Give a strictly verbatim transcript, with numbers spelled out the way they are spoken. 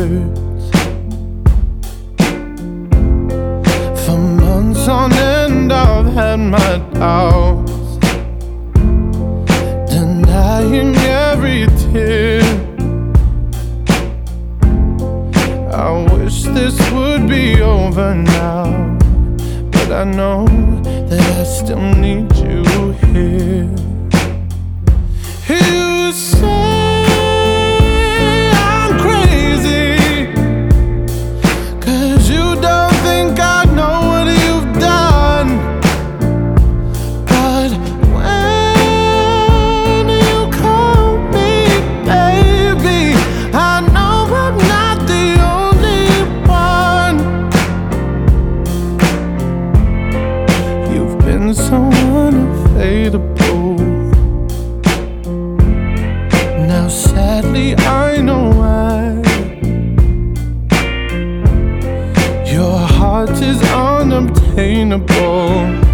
words. For months on end I've had my doubts, denying every tear. I wish this would be over now, but I know that I still need you here. You say I'm crazy, 'cause you don't think I know what you've done. But when you call me baby, I know I'm not the only one. You've been so unavailable. Now sadly I know why. Your heart is unobtainable.